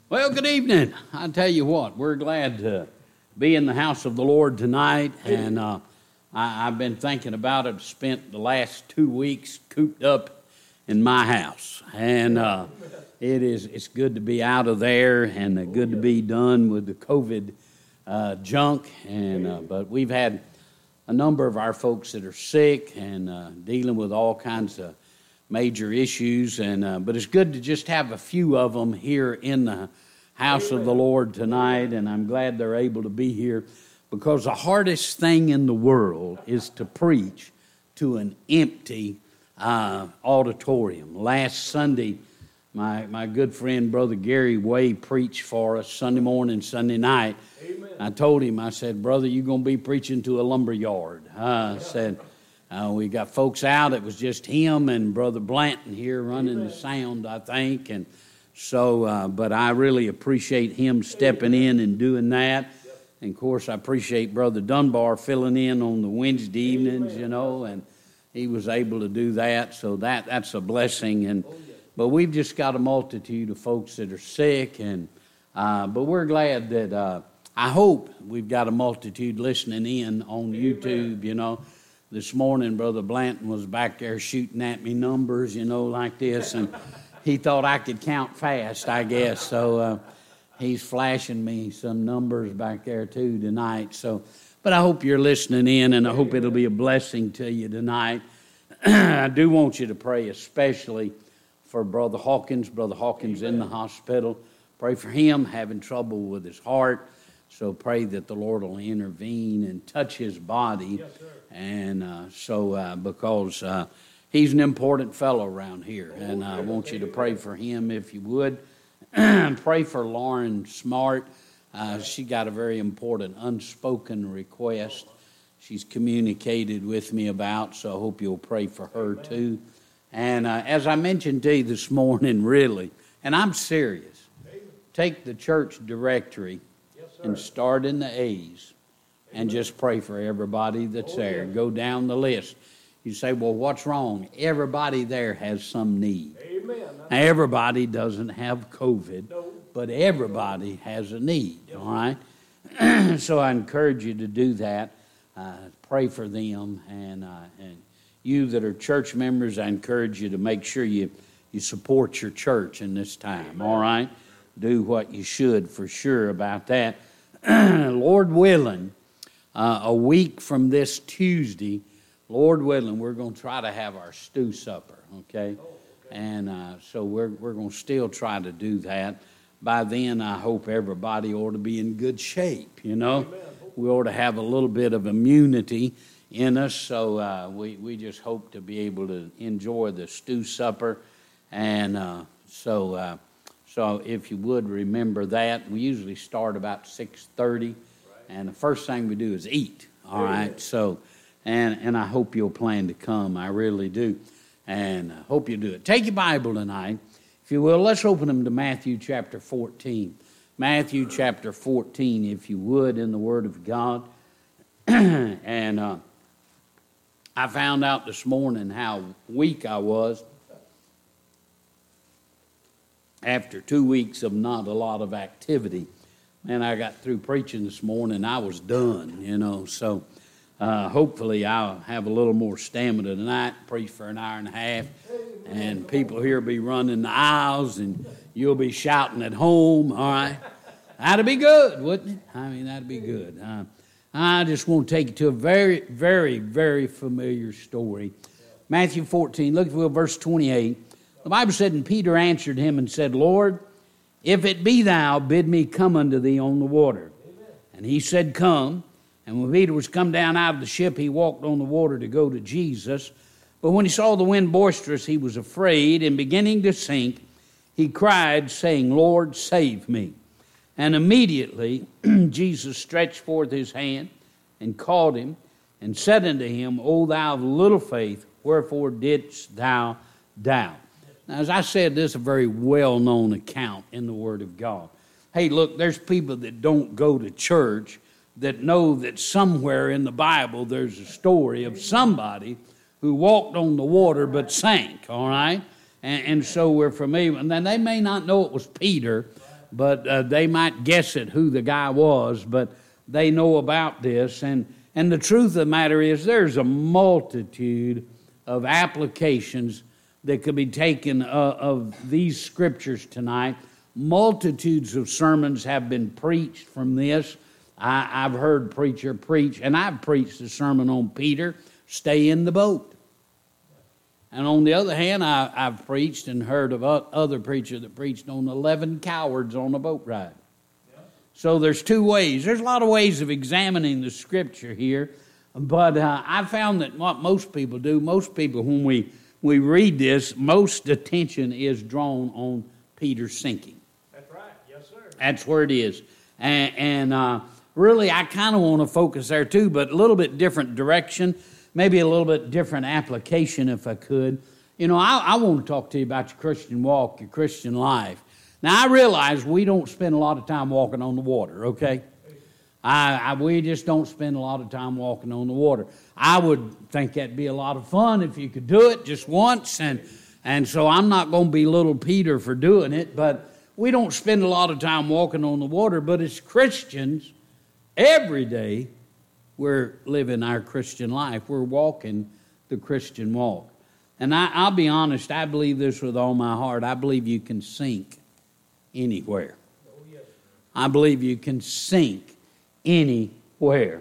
Well, good evening. I tell you what, we're glad to be in the house of the Lord tonight, and I've been thinking about it. Spent the last 2 weeks cooped up in my house, and it's good to be out of there, and good to be done with the COVID junk. And but we've had a number of our folks that are sick and dealing with all kinds of major issues, and but it's good to just have a few of them here in the house of the Lord tonight, and I'm glad they're able to be here, because the hardest thing in the world is to preach to an empty auditorium. Last Sunday, my good friend Brother Gary Way preached for us Sunday morning, Sunday night. Amen. I told him, I said, "Brother, you're going to be preaching to a lumber yard." I said, we got folks out. It was just him and Brother Blanton here running the sound, I think. And so, but I really appreciate him stepping in and doing that. And, of course, I appreciate Brother Dunbar filling in on the Wednesday evenings, and he was able to do that. So that's a blessing. But we've just got a multitude of folks that are sick. But we're glad that I hope we've got a multitude listening in on YouTube, This morning, Brother Blanton was back there shooting at me numbers, like this, and he thought I could count fast, I guess. So he's flashing me some numbers back there, too, tonight. But I hope you're listening in, and I hope it'll be a blessing to you tonight. I do want you to pray especially for Brother Hawkins. Brother Hawkins in the hospital. Pray for him, having trouble with his heart. So pray that the Lord will intervene and touch his body. Yes, and because he's an important fellow around here. And I want you to pray for him if you would. Pray for Lauren Smart. She got a very important unspoken request she's communicated with me about, so I hope you'll pray for her too. And as I mentioned to you this morning, really, and I'm serious, take the church directory and start in the A's and just pray for everybody that's there. Go down the list. You say, well, what's wrong? Everybody there has some need. Everybody doesn't have COVID, but everybody has a need, all right? So I encourage you to do that. Pray for them. And you that are church members, I encourage you to make sure you support your church in this time, all right? Do what you should for sure about that. Lord willing, a week from this Tuesday, Lord willing, we're going to try to have our stew supper, okay? And so we're going to still try to do that. By then, I hope everybody ought to be in good shape, Amen. We ought to have a little bit of immunity in us, so we just hope to be able to enjoy the stew supper. And so if you would remember that, we usually start about 6:30, and the first thing we do is eat. All right. So, and I hope you'll plan to come. I really do, and I hope you do it. Take your Bible tonight, if you will. Let's open them to Matthew chapter 14. Matthew chapter 14, if you would, in the Word of God. And I found out this morning how weak I was. After 2 weeks of not a lot of activity, man, I got through preaching this morning. I was done, So hopefully I'll have a little more stamina tonight, preach for an hour and a half, and people here will be running the aisles, and you'll be shouting at home, all right? That'd be good, wouldn't it? I mean, that'd be good. I just want to take you to a very, very, very familiar story. Matthew 14, look if you will, verse 28. The Bible said, and Peter answered him and said, Lord, if it be thou, bid me come unto thee on the water. Amen. And he said, come. And when Peter was come down out of the ship, he walked on the water to go to Jesus. But when he saw the wind boisterous, he was afraid, and beginning to sink, he cried, saying, Lord, save me. And immediately Jesus stretched forth his hand and caught him and said unto him, O thou of little faith, wherefore didst thou doubt? Now, as I said, this is a very well-known account in the Word of God. Hey, look, there's people that don't go to church that know that somewhere in the Bible there's a story of somebody who walked on the water but sank, all right? And so we're familiar. And then they may not know it was Peter, but they might guess at who the guy was, but they know about this. And the truth of the matter is there's a multitude of applications that could be taken of these scriptures tonight. Multitudes of sermons have been preached from this. I've heard preacher preach, and I've preached a sermon on Peter, stay in the boat. And on the other hand, I've preached and heard of other preachers that preached on 11 cowards on a boat ride. So there's two ways. There's a lot of ways of examining the scripture here, but I found that what most people do, when we read this, most attention is drawn on Peter sinking. That's right. Yes, sir. That's where it is. And really, I kind of want to focus there too, but a little bit different direction, maybe a little bit different application if I could. You know, I want to talk to you about your Christian walk, your Christian life. Now, I realize we don't spend a lot of time walking on the water, okay? We just don't spend a lot of time walking on the water. I would think that'd be a lot of fun if you could do it just once, and so I'm not going to belittle Peter for doing it, but we don't spend a lot of time walking on the water. But as Christians, every day we're living our Christian life. We're walking the Christian walk. And I'll be honest, I believe this with all my heart. I believe you can sink anywhere. I believe you can sink anywhere.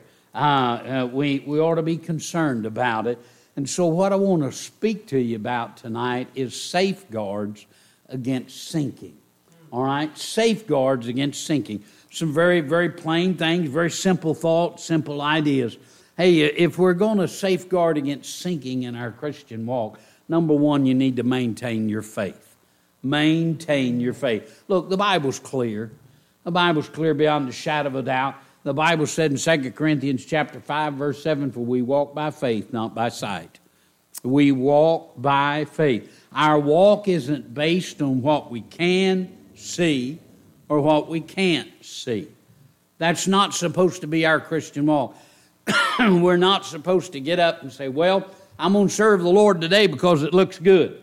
We ought to be concerned about it. And so what I want to speak to you about tonight is safeguards against sinking. All right? Safeguards against sinking. Some very, very plain things, very simple thoughts, simple ideas. Hey, if we're going to safeguard against sinking in our Christian walk, number one, you need to maintain your faith. Maintain your faith. Look, the Bible's clear. The Bible's clear beyond the shadow of a doubt. The Bible said in 2 Corinthians chapter 5, verse 7, for we walk by faith, not by sight. We walk by faith. Our walk isn't based on what we can see or what we can't see. That's not supposed to be our Christian walk. We're not supposed to get up and say, well, I'm going to serve the Lord today because it looks good.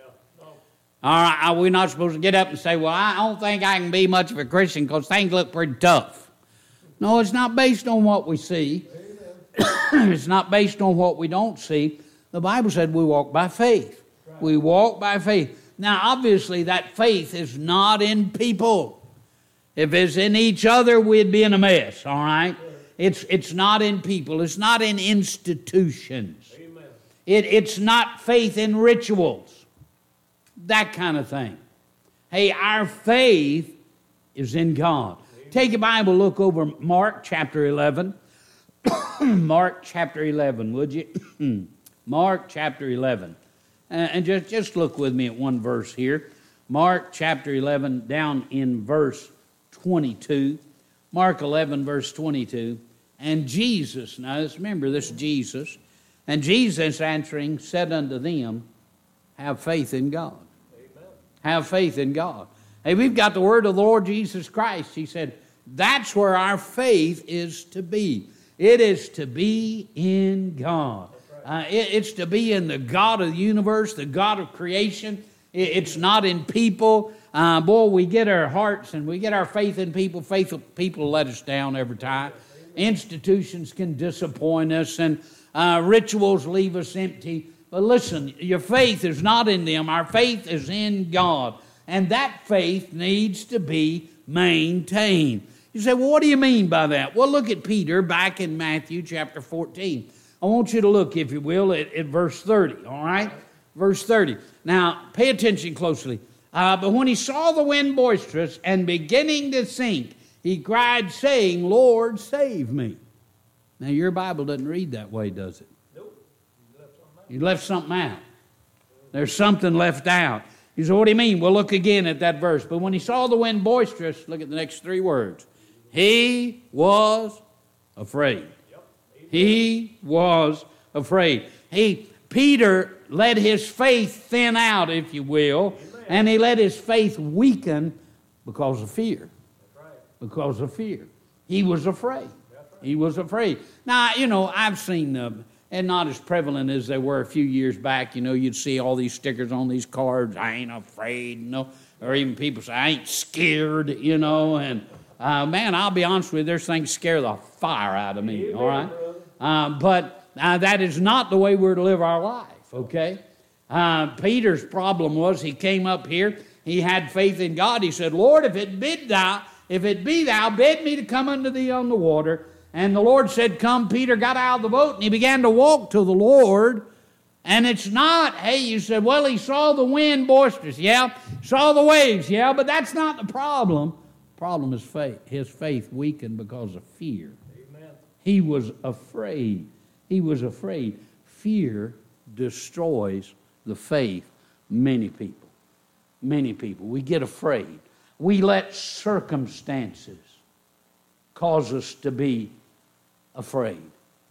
All right, we're not supposed to get up and say, well, I don't think I can be much of a Christian because things look pretty tough. No, it's not based on what we see. It's not based on what we don't see. The Bible said we walk by faith. Right. We walk by faith. Now, obviously, that faith is not in people. If it's in each other, we'd be in a mess, all right? It's not in people. It's not in institutions. Amen. It's not faith in rituals. That kind of thing. Hey, our faith is in God. Amen. Take your Bible, look over Mark chapter 11. Mark chapter 11, would you? Mark chapter 11. And just look with me at one verse here. Mark chapter 11, down in verse 22. Mark 11, verse 22. And Jesus, now let's remember this is Jesus. And Jesus answering said unto them, have faith in God. Amen. Have faith in God. Hey, we've got the word of the Lord Jesus Christ. He said, that's where our faith is to be. It is to be in God. It's to be in the God of the universe, the God of creation. It's not in people. We get our hearts and we get our faith in people. Faithful people let us down every time. Institutions can disappoint us and rituals leave us empty. But listen, your faith is not in them. Our faith is in God. And that faith needs to be maintained. You say, well, what do you mean by that? Well, look at Peter back in Matthew chapter 14. I want you to look, if you will, at verse 30, all right? Verse 30. Now, pay attention closely. But when he saw the wind boisterous and beginning to sink, he cried, saying, Lord, save me. Now, your Bible doesn't read that way, does it? Nope. You left something out. There's something left out. You say, what do you mean? Well, look again at that verse. But when he saw the wind boisterous, look at the next three words. He was afraid. He was afraid. Peter let his faith thin out, if you will, and he let his faith weaken because of fear. Because of fear. He was afraid. He was afraid. Now, I've seen them, and not as prevalent as they were a few years back. You'd see all these stickers on these cards. I ain't afraid. No. Or even people say, I ain't scared, you know. And, man, I'll be honest with you, there's things scare the fire out of me, all right? But that is not the way we're to live our life, okay? Peter's problem was he came up here. He had faith in God. He said, Lord, if it be thou, bid me to come unto thee on the water. And the Lord said, come. Peter got out of the boat and he began to walk to the Lord. And it's not, hey, you said, well, he saw the wind boisterous. Yeah, saw the waves. Yeah, but that's not the problem. The problem is faith. His faith weakened because of fear. Amen. He was afraid. He was afraid. Fear destroys the faith of many people. Many people. We get afraid. We let circumstances cause us to be afraid.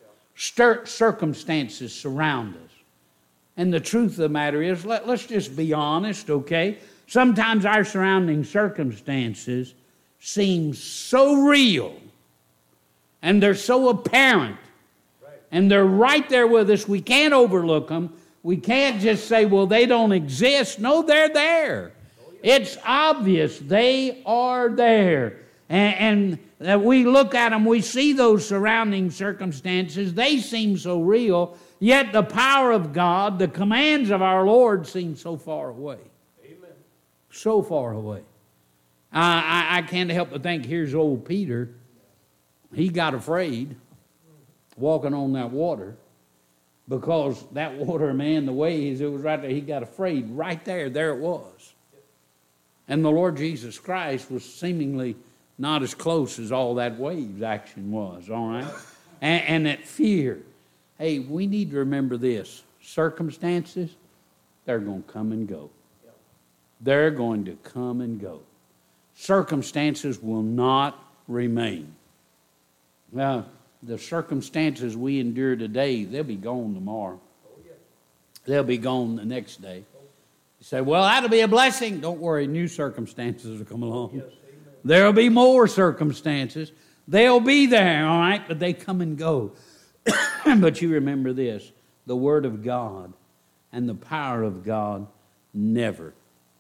Circumstances surround us. And the truth of the matter is, let's just be honest, okay? Sometimes our surrounding circumstances seem so real, and they're so apparent, and they're right there with us. We can't overlook them. We can't just say, well, they don't exist. No, they're there. It's obvious they are there. And we look at them, we see those surrounding circumstances. They seem so real, yet the power of God, the commands of our Lord seem so far away. Amen. So far away. I can't help but think, here's old Peter. He got afraid walking on that water because that water, man, the waves, it was right there. He got afraid right there. There it was. And the Lord Jesus Christ was seemingly not as close as all that waves action was, all right? And that fear. Hey, we need to remember this. Circumstances, they're going to come and go. They're going to come and go. Circumstances will not remain. Now, the circumstances we endure today, they'll be gone tomorrow. They'll be gone the next day. You say, well, that'll be a blessing. Don't worry, new circumstances will come along. There'll be more circumstances. They'll be there, all right, but they come and go. But you remember this, the Word of God and the power of God never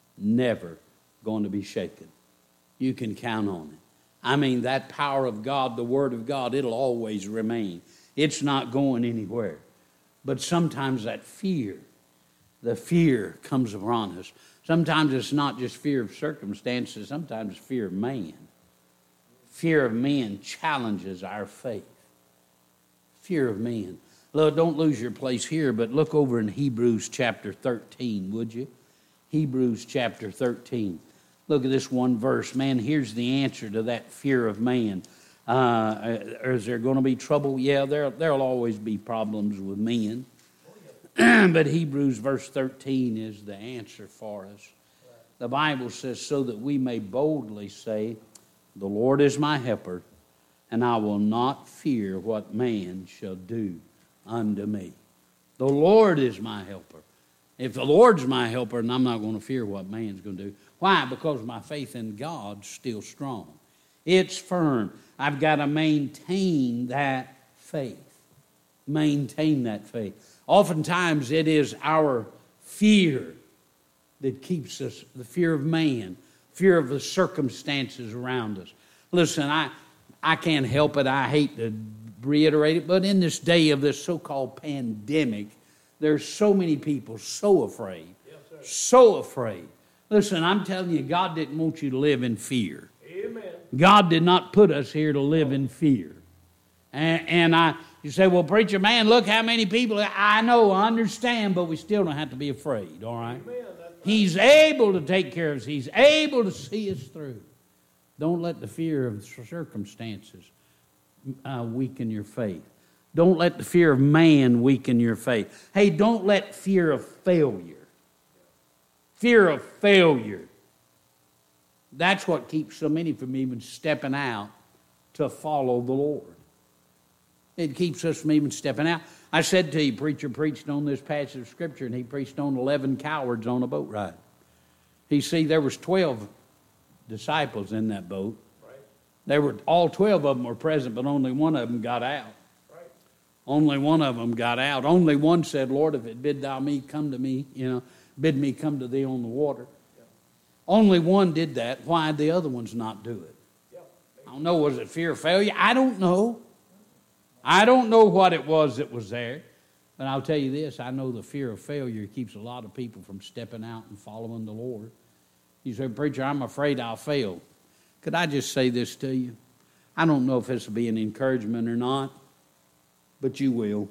going to be shaken. You can count on it. I mean, that power of God, the Word of God, it'll always remain. It's not going anywhere. But sometimes that fear, the fear comes upon us. Sometimes it's not just fear of circumstances. Sometimes it's fear of man. Fear of men challenges our faith. Fear of men. Look, don't lose your place here, but look over in Hebrews chapter 13, would you? Hebrews chapter 13. Look at this one verse. Man, here's the answer to that fear of man. Is there going to be trouble? Yeah, there'll always be problems with men. But Hebrews verse 13 is the answer for us. The Bible says, so that we may boldly say, the Lord is my helper, and I will not fear what man shall do unto me. The Lord is my helper. If the Lord's my helper, then I'm not going to fear what man's going to do. Why? Because my faith in God's still strong. It's firm. I've got to maintain that faith. Maintain that faith. Oftentimes it is our fear that keeps us, the fear of man, fear of the circumstances around us. Listen, I can't help it. I hate to reiterate it, but in this day of this so-called pandemic, there's so many people so afraid. Yes, so afraid. Listen, I'm telling you, God didn't want you to live in fear. Amen. God did not put us here to live in fear. You say, well, preacher, man, look how many people. I know, I understand, but we still don't have to be afraid, all right? Amen. He's able to take care of us. He's able to see us through. Don't let the fear of circumstances weaken your faith. Don't let the fear of man weaken your faith. Hey, don't let fear of failure. Fear of failure. That's what keeps so many from even stepping out to follow the Lord. It keeps us from even stepping out. I said to you, preacher preached on this passage of Scripture, and he preached on 11 cowards on a boat ride. You see, there was 12 disciples in that boat. Right. All 12 of them were present, but only one of them got out. Right. Only one of them got out. Only one said, Lord, if it bid thou me, come to me, bid me come to thee on the water. Only one did that. Why did the other ones not do it? I don't know. Was it fear of failure? I don't know. I don't know what it was that was there. But I'll tell you this. I know the fear of failure keeps a lot of people from stepping out and following the Lord. You say, preacher, I'm afraid I'll fail. Could I just say this to you? I don't know if this will be an encouragement or not, but you will.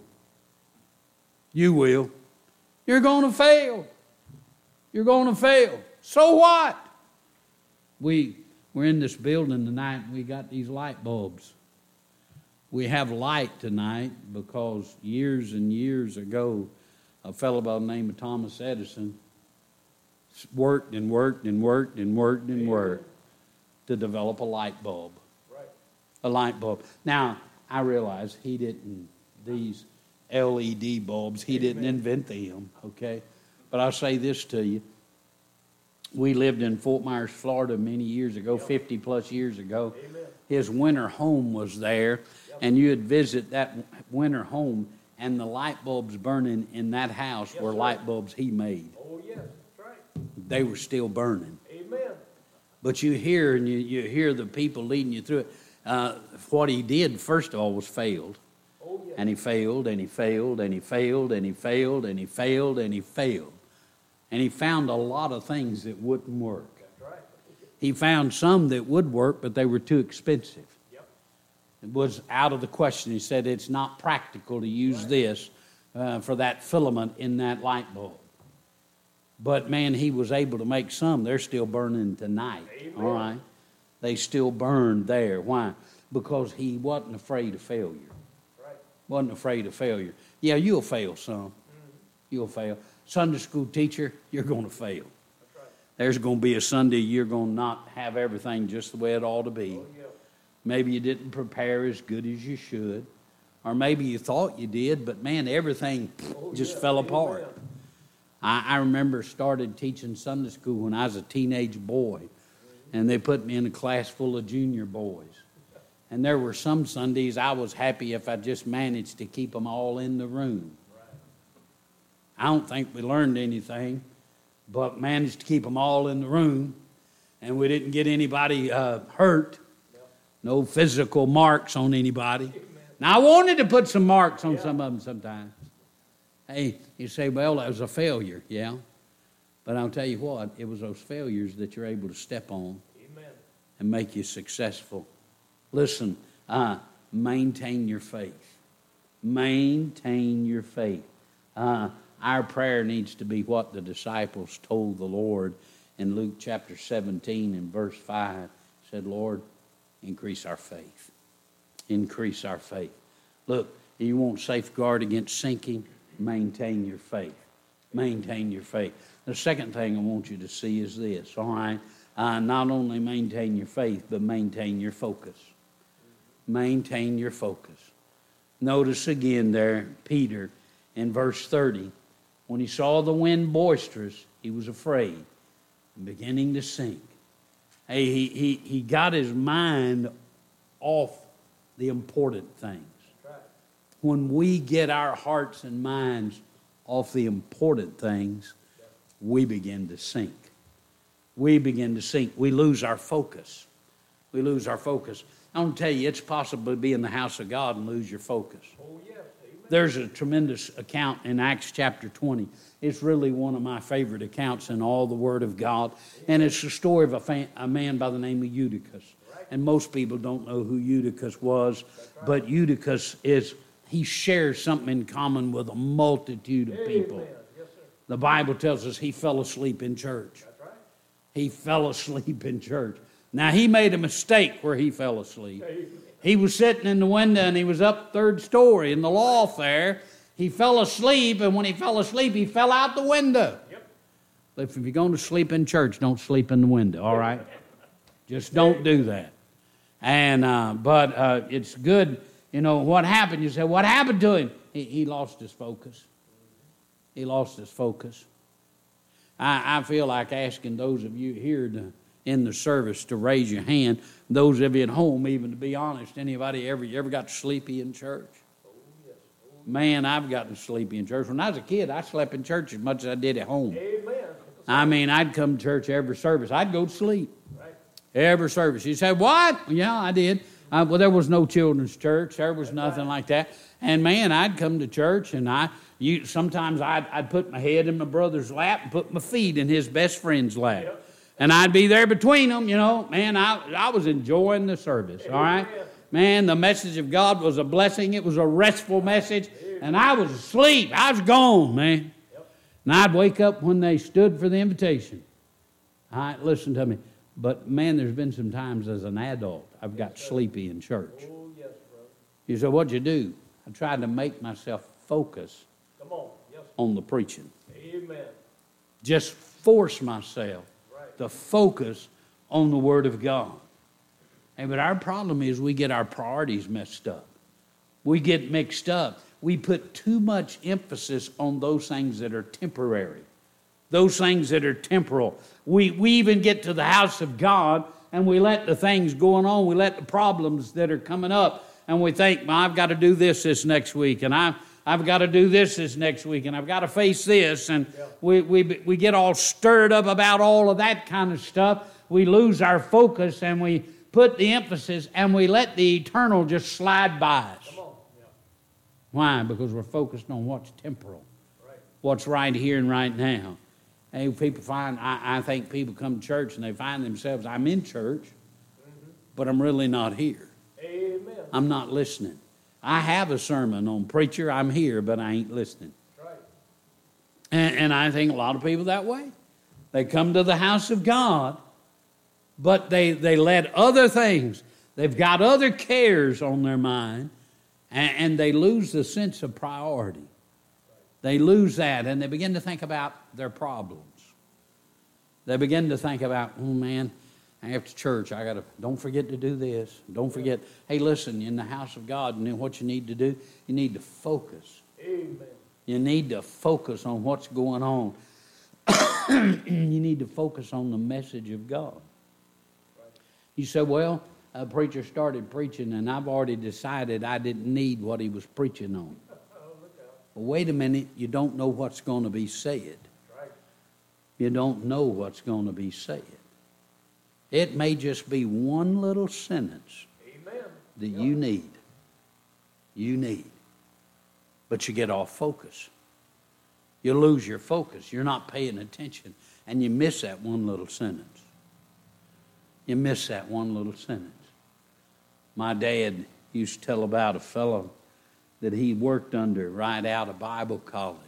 You will. You're going to fail. You're going to fail. So what? We're in this building tonight and we got these light bulbs. We have light tonight because years and years ago, a fellow by the name of Thomas Edison worked and worked and worked and worked and worked to develop a light bulb. Right. A light bulb. Now, I realize he didn't, these LED bulbs, he didn't invent them, okay? But I'll say this to you. We lived in Fort Myers, Florida many years ago, 50 plus years ago. Amen. His winter home was there, and you'd visit that winter home, and the light bulbs burning in that house were light bulbs he made. Oh, yes, that's right. They were still burning. Amen. But you hear, and you hear the people leading you through it. What he did, first of all, was failed. Oh, yes. And he failed, and he failed, and he failed, and he failed, and he failed, and he failed. And he found a lot of things that wouldn't work. That's right. He found some that would work, but they were too expensive. Yep. It was out of the question. He said it's not practical to use this for that filament in that light bulb. But, man, he was able to make some. They're still burning tonight. Amen. All right? They still burn there. Why? Because he wasn't afraid of failure. Right. Wasn't afraid of failure. Yeah, you'll fail some. Mm-hmm. You'll fail. Sunday school teacher, you're going to fail. That's right. There's going to be a Sunday you're going to not have everything just the way it ought to be. Oh, yeah. Maybe you didn't prepare as good as you should. Or maybe you thought you did, but, man, everything just fell apart. Amen. I remember started teaching Sunday school when I was a teenage boy, and they put me in a class full of junior boys. And there were some Sundays I was happy if I just managed to keep them all in the room. I don't think we learned anything, but managed to keep them all in the room, and we didn't get anybody hurt. No physical marks on anybody. Now, I wanted to put some marks on some of them sometimes. Hey, you say, well, that was a failure, yeah. But I'll tell you what, it was those failures that you're able to step on and make you successful. Listen, maintain your faith. Maintain your faith. Our prayer needs to be what the disciples told the Lord in Luke chapter 17 and verse 5. Said, Lord, increase our faith. Increase our faith. Look, you want safeguard against sinking? Maintain your faith. Maintain your faith. The second thing I want you to see is this, all right? Not only maintain your faith, but maintain your focus. Maintain your focus. Notice again there, Peter, in verse 30, when he saw the wind boisterous, he was afraid and beginning to sink. Hey, he got his mind off the important things. When we get our hearts and minds off the important things, we begin to sink. We begin to sink. We lose our focus. We lose our focus. I want to tell you, it's possible to be in the house of God and lose your focus. Oh, yes. Amen. There's a tremendous account in Acts chapter 20. It's really one of my favorite accounts in all the Word of God. And it's the story of a man by the name of Eutychus. Right. And most people don't know who Eutychus was. Right. But Eutychus he shares something in common with a multitude of people. Amen. Yes, sir. The Bible tells us he fell asleep in church. That's right. He fell asleep in church. Now, he made a mistake where he fell asleep. Amen. He was sitting in the window, and he was up third story in the loft there. He fell asleep, and when he fell asleep, he fell out the window. Yep. If you're going to sleep in church, don't sleep in the window, all right? Just don't do that. And but it's good. You know, what happened? You say, what happened to him? He lost his focus. He lost his focus. I feel like asking those of you here in the service to raise your hand. Those of you at home, even to be honest, anybody ever got sleepy in church? Oh, yes. Man, I've gotten sleepy in church. When I was a kid, I slept in church as much as I did at home. Amen. I mean, I'd come to church every service. I'd go to sleep. Right. Every service. You say, what? Yeah, I did. Well, there was no children's church. There was nothing like that. And, man, I'd come to church, and sometimes I'd put my head in my brother's lap and put my feet in his best friend's lap. Yep. And I'd be there between them, you know. Man, I was enjoying the service, all right? Man, the message of God was a blessing. It was a restful message. And I was asleep. I was gone, man. Yep. And I'd wake up when they stood for the invitation. All right, listen to me. But, man, there's been some times as an adult I've got sleepy in church. Oh, yes, brother. You say, what'd you do? I tried to make myself focus on the preaching. Amen. Just force myself to focus on the Word of God. Hey, but our problem is we get our priorities messed up. We get mixed up. We put too much emphasis on those things that are temporary, those things that are temporal. We even get to the house of God and we let the things going on, we let the problems that are coming up, and we think, well, I've got to do this next week, and I've got to do this next week, and I've got to face this, and we get all stirred up about all of that kind of stuff. We lose our focus, and we put the emphasis, and we let the eternal just slide by us. Why? Because we're focused on what's temporal, what's right here and right now. Hey, people I think people come to church and they find themselves, I'm in church, but I'm really not here. Amen. I'm not listening. I have a sermon on preacher, I'm here, but I ain't listening. Right. And I think a lot of people that way. They come to the house of God, but they let other things, they've got other cares on their mind, and they lose the sense of priority. They lose that, and they begin to think about their problems. They begin to think about, oh, man, after church, don't forget to do this. Don't forget, hey, listen, in the house of God, and then what you need to do, you need to focus. Amen. You need to focus on what's going on. You need to focus on the message of God. Right. You say, well, a preacher started preaching, and I've already decided I didn't need what he was preaching on. Well, wait a minute, you don't know what's going to be said. Right. You don't know what's going to be said. It may just be one little sentence that you need. You need. But you get off focus. You lose your focus. You're not paying attention. And you miss that one little sentence. You miss that one little sentence. My dad used to tell about a fellow that he worked under right out of Bible college.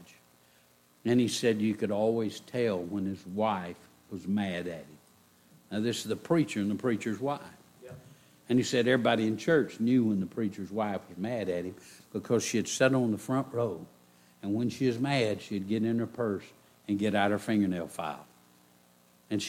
And he said you could always tell when his wife was mad at him. Now, this is the preacher and the preacher's wife. Yeah. And he said everybody in church knew when the preacher's wife was mad at him because she'd sit on the front row, and when she was mad, she'd get in her purse and get out her fingernail file. And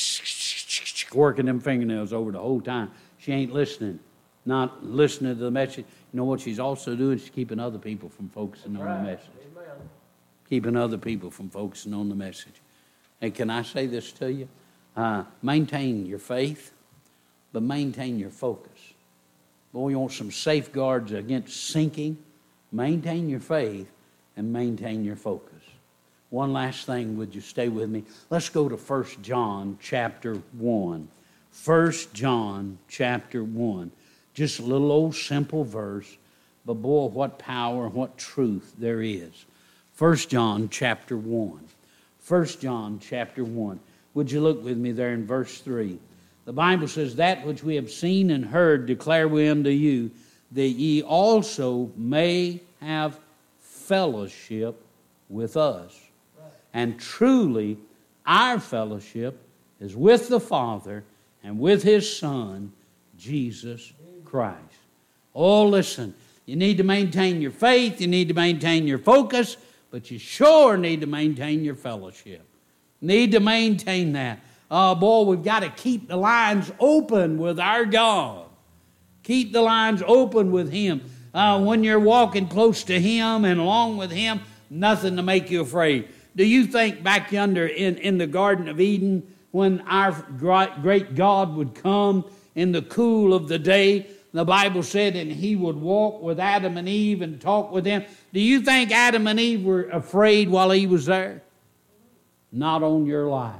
she's working them fingernails over the whole time. She ain't listening, not listening to the message. You know what she's also doing? She's keeping other people from focusing on the message. Amen. Keeping other people from focusing on the message. Hey, can I say this to you? Maintain your faith, but maintain your focus. Boy, you want some safeguards against sinking? Maintain your faith and maintain your focus. One last thing, would you stay with me? Let's go to 1 John chapter 1. 1 John chapter 1. Just a little old simple verse, but boy, what power and what truth there is. 1 John chapter 1. 1 John chapter 1. Would you look with me there in verse 3? The Bible says, that which we have seen and heard declare we unto you, that ye also may have fellowship with us. Right. And truly, our fellowship is with the Father and with His Son, Jesus Christ. Oh, listen, you need to maintain your faith, you need to maintain your focus, but you sure need to maintain your fellowship. Need to maintain that. Oh, boy, we've got to keep the lines open with our God. Keep the lines open with Him. When you're walking close to Him and along with Him, nothing to make you afraid. Do you think back yonder in the Garden of Eden when our great God would come in the cool of the day? The Bible said, and He would walk with Adam and Eve and talk with them. Do you think Adam and Eve were afraid while He was there? Not on your life.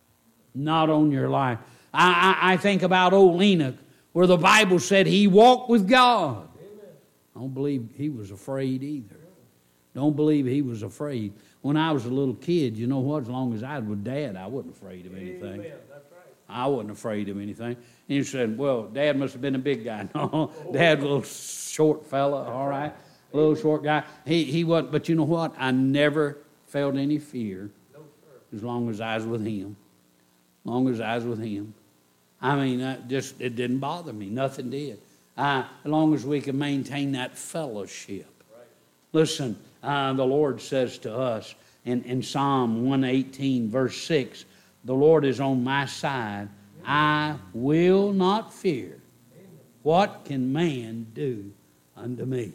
Not on your life. I think about old Enoch, where the Bible said he walked with God. Amen. I don't believe he was afraid either. Don't believe he was afraid. When I was a little kid, you know what? As long as I was with Dad, I wasn't afraid of anything. Amen. That's right. I wasn't afraid of anything. And you said, well, Dad must have been a big guy. No, Dad was a little short fella, all right? A little short guy. He wasn't, but you know what? I never felt any fear No, sir. as long as I was with him. As long as I was with him. I mean, it didn't bother me. Nothing did. As long as we can maintain that fellowship. Right. Listen, the Lord says to us in Psalm 118, verse 6, the Lord is on my side. I will not fear. What can man do unto me?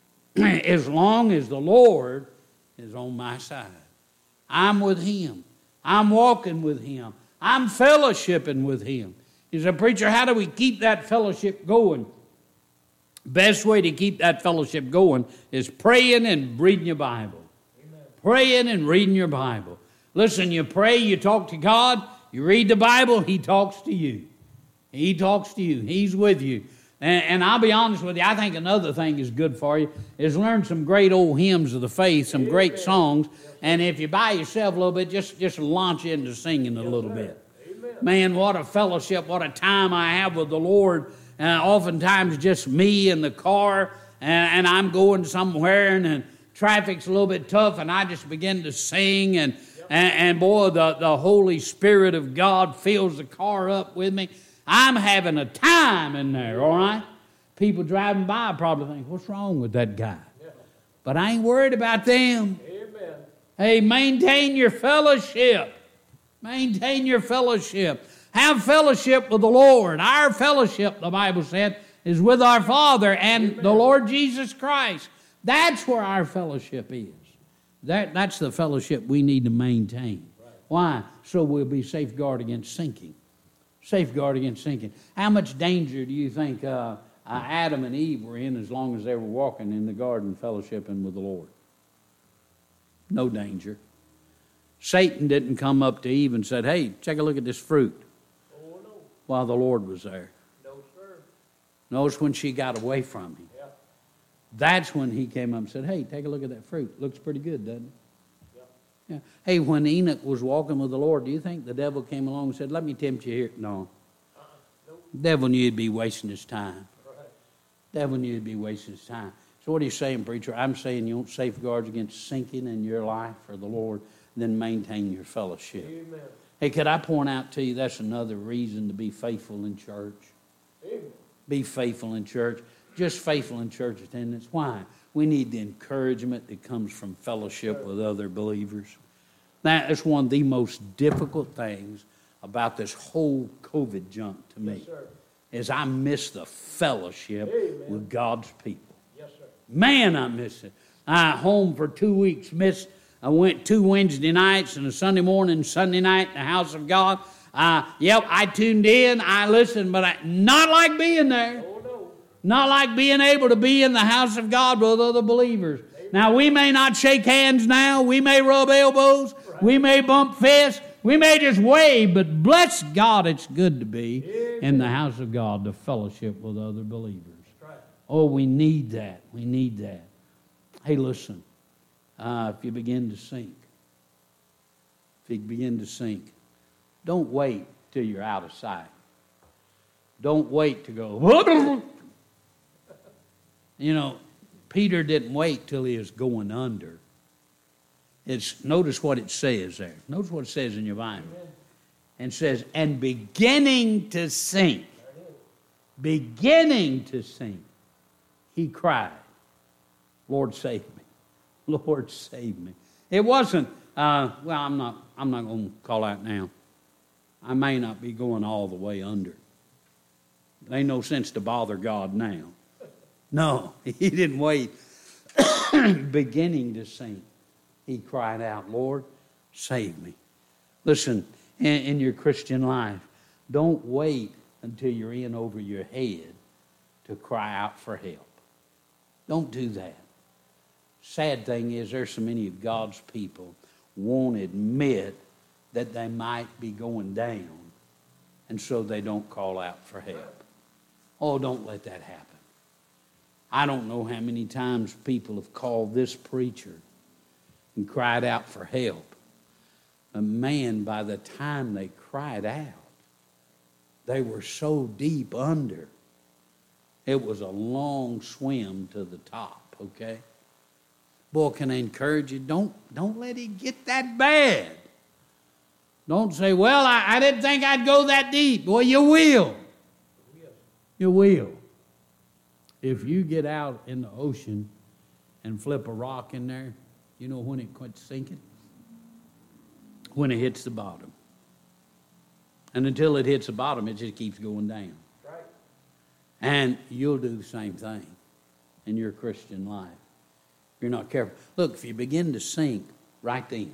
As long as the Lord is on my side. I'm with him. I'm walking with him. I'm fellowshipping with him. You say, preacher, how do we keep that fellowship going? Best way to keep that fellowship going is praying and reading your Bible. Amen. Praying and reading your Bible. Listen, you pray, you talk to God, you read the Bible, he talks to you. He talks to you. He's with you. And I'll be honest with you, I think another thing is good for you is learn some great old hymns of the faith, some great songs, and if you by yourself a little bit, just launch into singing a little bit. Amen. Man, what a fellowship, what a time I have with the Lord. Oftentimes just me in the car, and I'm going somewhere, and traffic's a little bit tough, and I just begin to sing, and boy, the Holy Spirit of God fills the car up with me. I'm having a time in there, all right? People driving by probably think, what's wrong with that guy? Yeah. But I ain't worried about them. Amen. Hey, maintain your fellowship. Maintain your fellowship. Have fellowship with the Lord. Our fellowship, the Bible said, is with our Father and the Lord Jesus Christ. That's where our fellowship is. That's the fellowship we need to maintain. Right. Why? So we'll be safeguarded against sinking. Safeguard against sinking. How much danger do you think Adam and Eve were in as long as they were walking in the garden fellowshipping with the Lord? No danger. Satan didn't come up to Eve and said, hey, take a look at this fruit, Oh, no. while the Lord was there. No, sir. Notice when she got away from him. Yeah. That's when he came up and said, hey, take a look at that fruit. Looks pretty good, doesn't it? Yeah. Yeah. Hey, when Enoch was walking with the Lord, do you think the devil came along and said, let me tempt you here? No. Nope. Devil knew he'd be wasting his time. Right. Devil knew he'd be wasting his time. So what are you saying, preacher? I'm saying you want safeguards against sinking in your life for the Lord, then maintain your fellowship. Amen. Hey, could I point out to you that's another reason to be faithful in church? Amen. Be faithful in church. Just faithful in church attendance. Why? We need the encouragement that comes from fellowship with other believers. That's one of the most difficult things about this whole COVID junk to me, Yes, sir. is I miss the fellowship Amen. with God's people. Yes, sir. Man, I miss it. I home for 2 weeks, I went 2 Wednesday nights and a Sunday morning, Sunday night in the house of God. I tuned in, I listened, but not like being there. Oh, no. Not like being able to be in the house of God with other believers. Now, we may not shake hands now. We may rub elbows. Right. We may bump fists. We may just wave, but bless God, it's good to be in the house of God to fellowship with other believers. Right. Oh, we need that. We need that. Hey, listen. If you begin to sink, don't wait till you're out of sight. Don't wait to go, you know, Peter didn't wait till he was going under. Notice what it says there. Notice what it says in your Bible. And says, and beginning to sink, he cried, Lord, save me. Lord, save me. It wasn't, I'm not going to call out now. I may not be going all the way under. There ain't no sense to bother God now. No, he didn't wait. Beginning to sink, he cried out, Lord, save me. Listen, in your Christian life, don't wait until you're in over your head to cry out for help. Don't do that. Sad thing is there's so many of God's people won't admit that they might be going down, and so they don't call out for help. Oh, don't let that happen. I don't know how many times people have called this preacher and cried out for help. But man, by the time they cried out, they were so deep under. It was a long swim to the top, okay? Boy, can I encourage you, don't let it get that bad. Don't say, well, I didn't think I'd go that deep. Well, you will. You will. If you get out in the ocean and flip a rock in there, you know when it quits sinking? When it hits the bottom. And until it hits the bottom, it just keeps going down. Right. And you'll do the same thing in your Christian life. If you're not careful. Look, if you begin to sink, right then,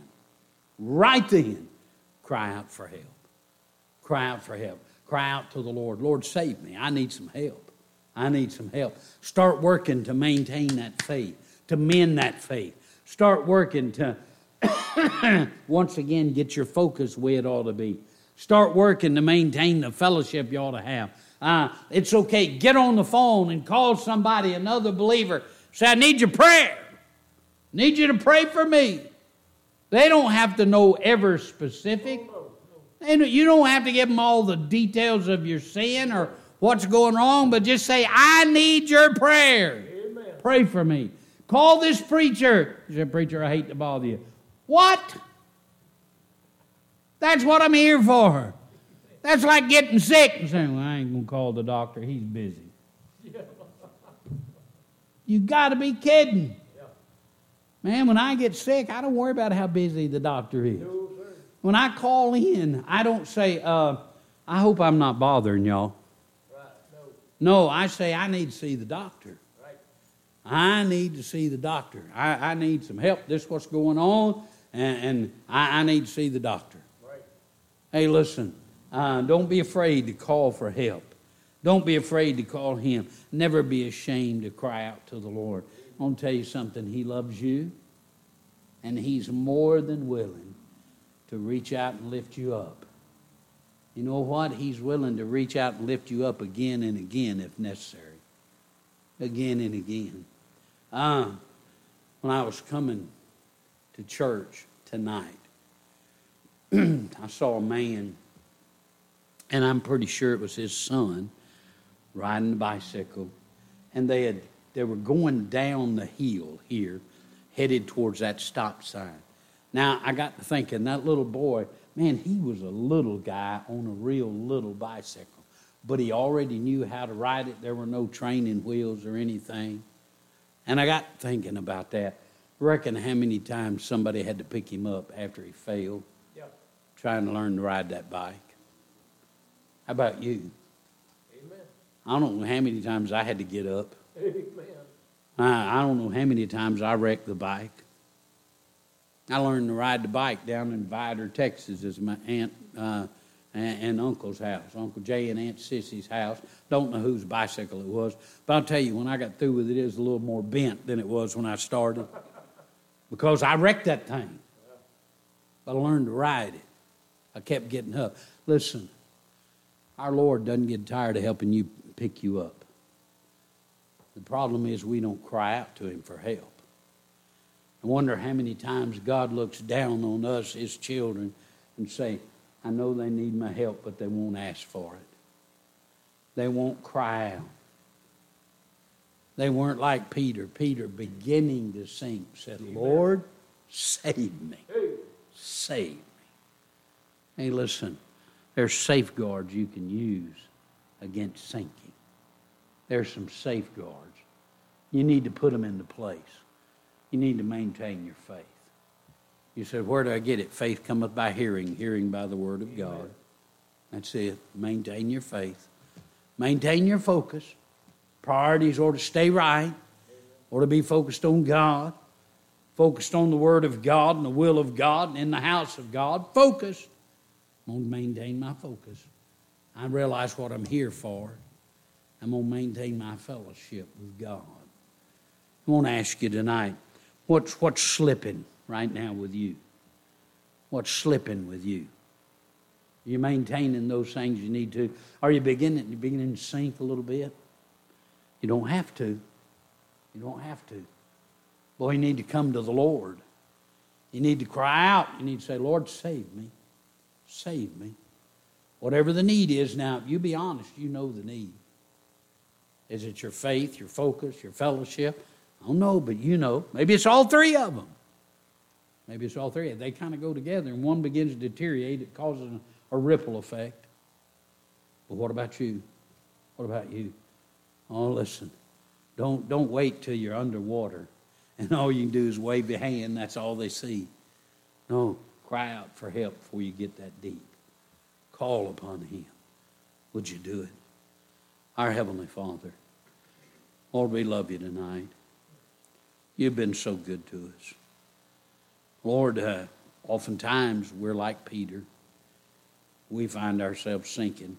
cry out for help. Cry out for help. Cry out to the Lord. Lord, save me. I need some help. I need some help. Start working to maintain that faith, to mend that faith. Start working to, once again, get your focus where it ought to be. Start working to maintain the fellowship you ought to have. It's okay. Get on the phone and call somebody, another believer. Say, I need your prayer. Need you to pray for me. They don't have to know every specific. You don't have to give them all the details of your sin or what's going wrong, but just say, I need your prayer. Amen. Pray for me. Call this preacher. You say, preacher, I hate to bother you. What? That's what I'm here for. That's like getting sick and saying, well, I ain't going to call the doctor. He's busy. You got to be kidding. Man, when I get sick, I don't worry about how busy the doctor is. No, sir. When I call in, I don't say, I hope I'm not bothering y'all. Right. No. No, I say, I need to see the doctor. Right. I need to see the doctor. I need some help. This is what's going on, and I need to see the doctor. Right. Hey, listen, don't be afraid to call for help. Don't be afraid to call him. Never be ashamed to cry out to the Lord. I want to tell you something. He loves you, and he's more than willing to reach out and lift you up. You know what? He's willing to reach out and lift you up again and again if necessary. Again and again. When I was coming to church tonight, I saw a man, and I'm pretty sure it was his son, riding a bicycle, and they were going down the hill here, headed towards that stop sign. Now, I got to thinking, that little boy, man, he was a little guy on a real little bicycle. But he already knew how to ride it. There were no training wheels or anything. And I got thinking about that. Reckon how many times somebody had to pick him up after he failed, trying to learn to ride that bike. How about you? Amen. I don't know how many times I had to get up. Amen. I don't know how many times I wrecked the bike. I learned to ride the bike down in Vidor, Texas, as my aunt and uncle's house, Uncle Jay and Aunt Sissy's house. Don't know whose bicycle it was, but I'll tell you, when I got through with it, it was a little more bent than it was when I started, because I wrecked that thing. But I learned to ride it. I kept getting up. Listen, our Lord doesn't get tired of helping you pick you up. The problem is we don't cry out to him for help. I wonder how many times God looks down on us, his children, and say, I know they need my help, but they won't ask for it. They won't cry out. They weren't like Peter. Peter, beginning to sink, said, Lord, save me. Save me. Hey, listen, there's safeguards you can use against sinking. There's some safeguards. You need to put them into place. You need to maintain your faith. You said, where do I get it? Faith cometh by hearing, hearing by the word of God. That's it. Maintain your faith. Maintain your focus. Priorities ought to stay right. Ought to be focused on God. Focused on the word of God and the will of God and in the house of God. Focused. I'm going to maintain my focus. I realize what I'm here for. I'm going to maintain my fellowship with God. I want to ask you tonight, what's slipping right now with you? What's slipping with you? Are you maintaining those things you need to? Are you beginning to sink a little bit? You don't have to. You don't have to. Boy, you need to come to the Lord. You need to cry out. You need to say, Lord, save me. Save me. Whatever the need is now, you be honest, you know the need. Is it your faith, your focus, your fellowship? I don't know, but you know. Maybe it's all three of them. Maybe it's all three. They kind of go together, and one begins to deteriorate. It causes a ripple effect. But what about you? What about you? Oh, listen. Don't wait till you're underwater, and all you can do is wave your hand. That's all they see. No, cry out for help before you get that deep. Call upon Him. Would you do it? Our Heavenly Father, Lord, we love you tonight. You've been so good to us. Lord, oftentimes we're like Peter. We find ourselves sinking.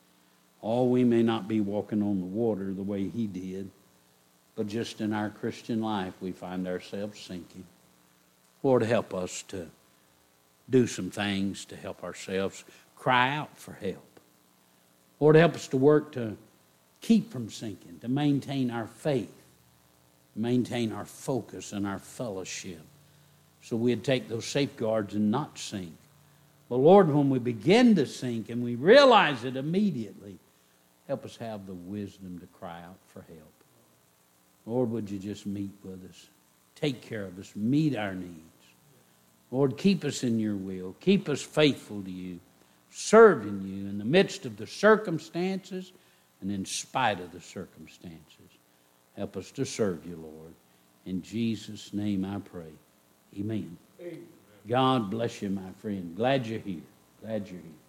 We may not be walking on the water the way he did, but just in our Christian life we find ourselves sinking. Lord, help us to do some things to help ourselves. Cry out for help. Lord, help us to work to keep from sinking, to maintain our faith, maintain our focus and our fellowship, so we'd take those safeguards and not sink. But Lord, when we begin to sink and we realize it immediately, help us have the wisdom to cry out for help. Lord, would you just meet with us? Take care of us. Meet our needs. Lord, keep us in your will. Keep us faithful to you, serving you in the midst of the circumstances and in spite of the circumstances. Help us to serve you, Lord. In Jesus' name I pray. Amen. Amen. God bless you, my friend. Glad you're here. Glad you're here.